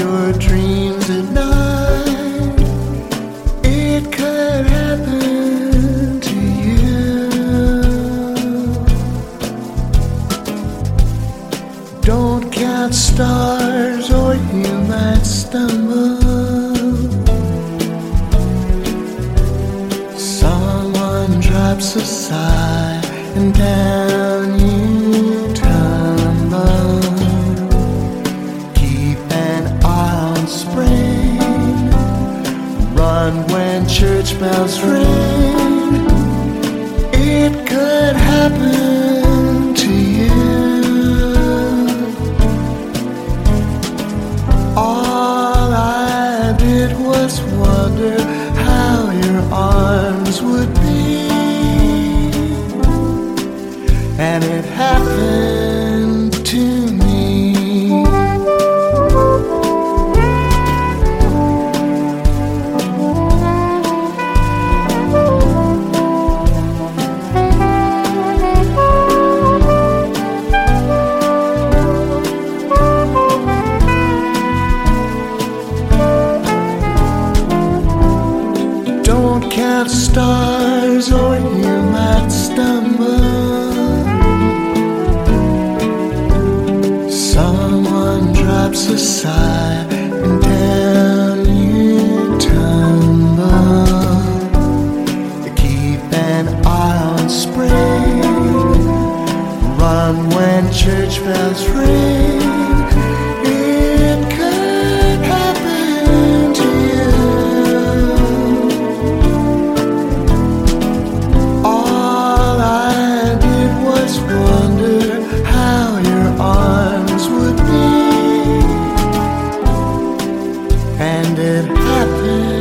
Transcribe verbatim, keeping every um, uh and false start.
your dreams at night. It could happen to you. Don't count stars or you might stumble. Someone drops a sigh and down you tumble. Keep an eye on spring. Run when church bells ring. It could happen to you. All I did was wonder how your arms would be, and it happened to me. Don't count stars or you might stumble. Someone drops a sigh and down you tumble. Keep an eye on spring. Run when church bells ring. It could happen to you. All I did was wonder how your arms would be, and it happened.